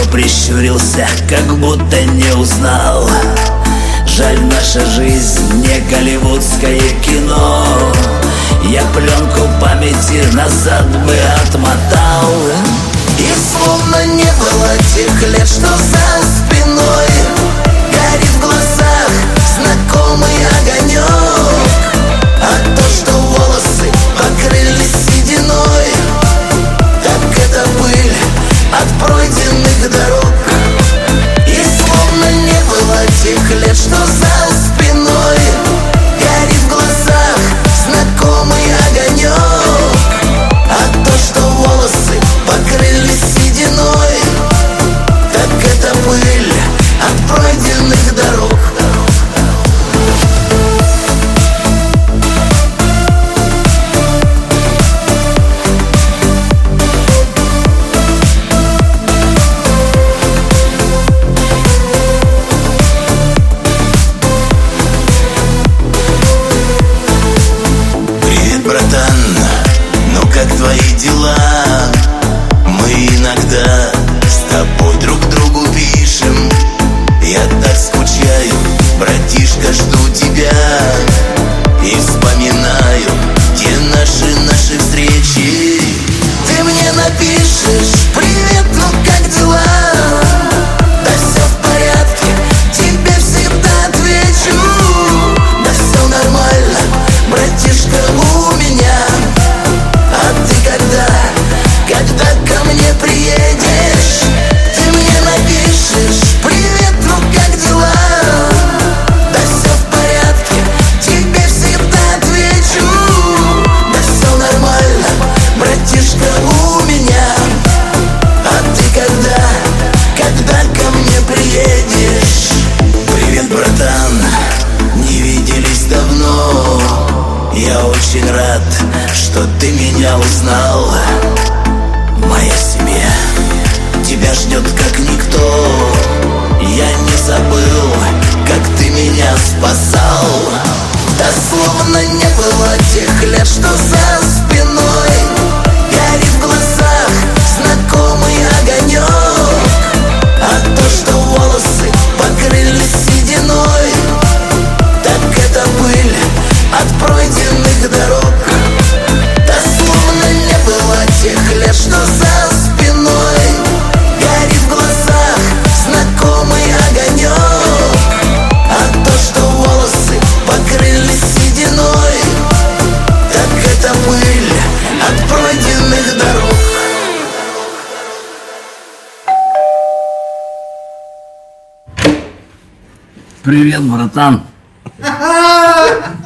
прищурился, как будто не узнал. Жаль, наша жизнь не голливудское кино. Я пленку памяти назад бы отмотал. И словно не было тех лет, что за спиной горит в глазах знакомый огонек. А то, что волосы покрылись сединой, так это пыль от пройденных дорог. И словно не было тех лет, что за спиной горит в глазах знакомый огонек. А то, что волосы покрылись сединой, так это пыль от пройденных дорог. Братан, ну как твои дела? Мы иногда с тобой друг другу пишем. Я так скучаю, братишка, жду тебя. И вспоминаю те наши встречи. Ты мне напишешь: привет, ну как дела? Да все в порядке, тебе всегда отвечу. Да все нормально, братишка, у меня. А ты когда ко мне приедешь, ты мне напишешь: привет, ну как дела? Да все в порядке, тебе всегда отвечу. Да все нормально, братишка, у меня. А ты когда ко мне приедешь? Привет, братан, не виделись давно. Я очень рад, что ты меня узнал. Моя семья тебя ждет как никто. Я не забыл, как ты меня спасал. Да словно не было тех лет, что за спиной горит в глазах знакомый огонек. А то, что волосы покрылись сединой, так это пыль от пройденных дорог. Да словно не было тех лет, что за спиной горит в глазах знакомый огонек. А то, что волосы покрылись сединой, так это пыль от пройденных дорог. Привет, братан.